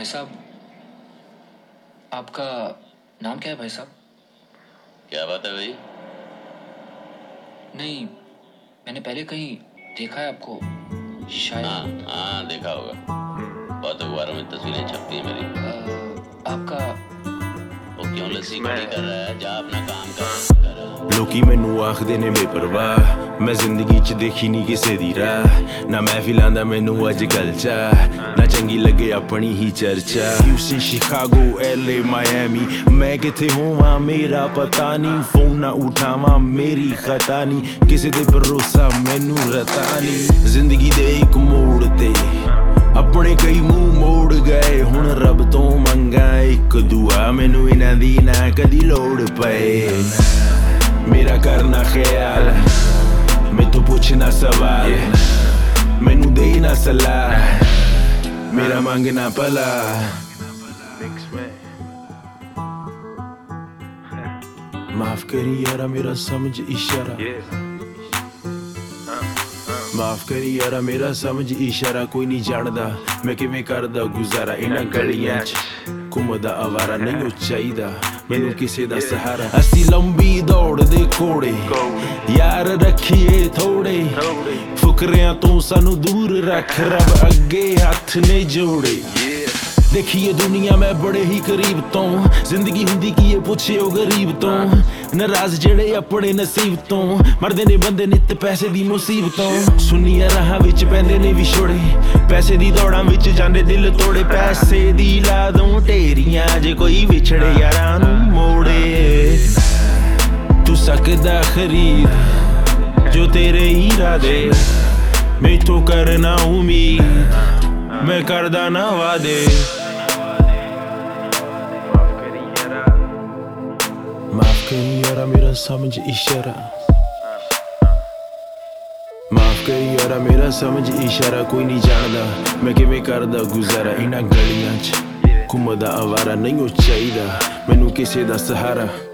भाई साहब, आपका नाम क्या है भाई साहब? क्या बात है भाई? नहीं, मैंने पहले कहीं देखा है आपको शायद। हाँ देखा होगा, बहुत अखबारों में तस्वीरें छपती है मेरी। आपका वो क्यों लस्सी खड़ी कर रहा है? जा अपना काम कर। लोकी मैनू आखदे ने बेपरवाह, मैं जिंदगी च देखी नहीं किसे दी राह। ना महफिलां दा मैनू अजकल चा, ना चंगी लगे अपनी ही चर्चा। यूसी शिकागो LA मायामी, मैं किथे होवां मेरा पता नहीं। फोन ना उठावां मेरी खता नहीं, किसे दे भरोसा मैनू रता नहीं। जिंदगी दे एक मोड़ ते अपने कई मुंह मोड़ गए, हुण रब तो मंगा एक दुआ, मैनू इन्हां दी ना कदी लोड़ पए। मेरा करना ख्याल, मैं तो पूछना सवाल, मैनू देना सलाह, मेरा मांगना भला। माफ करी यारा मेरा समझ इशारा, माफ करी यारा मेरा समझ इशारा। कोई नहीं जानदा मैं किवें करदा गुजारा, इन्हां गलियां च घुमदा आवारा। नहीं चाहीदा मैनू किसे दा सहारा। असी लंबी दौड़ दे घोड़े यार रखिए थोड़े, फुकरियां तो सानू दूर रख, रब अगे हथ ने जोड़े। देखिए दुनिया मैं बड़े ही करीब तो, जिंदगी हुंदी की ये पुछे ओ गरीब तो। नाराज जेड़े अपने नसीब तो, मरदे ने बंदे नित पैसे दी मुसीबतों। सुनिया राह विच पैंदे ने विछोड़े, पैसे दी दौड़ां विच जांदे दिल तोड़े। पैसे दी ला दूं ढेरियां जे कोई विछड़े यारां नूं मोड़े। तू सकदा खरीद जो तेरे इरादे, मैथों करना उम्मीद मैं करदा ना वादे। माफ करी यारा मेरा समझ इशारा, माफ करी यारा मेरा समझ इशारा। कोई नहीं जानदा मैं किवें करदा गुजारा, इन्हां गलियां च घुमदा आवारा। नहीं चाहीदा मैनू किसे दा सहारा।